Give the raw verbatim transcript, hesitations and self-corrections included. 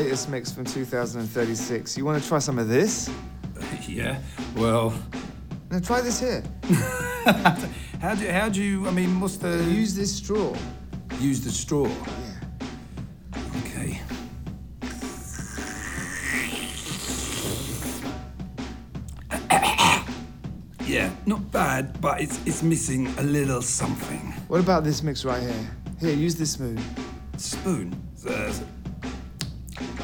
Latest mix from two thousand thirty-six. You want to try some of this? Yeah, well... Now try this here. how do how do you, I mean, what's the... Use this straw. Use the straw? Yeah. Okay. Yeah, not bad, but it's it's missing a little something. What about this mix right here? Here, use this spoon. Spoon? Uh,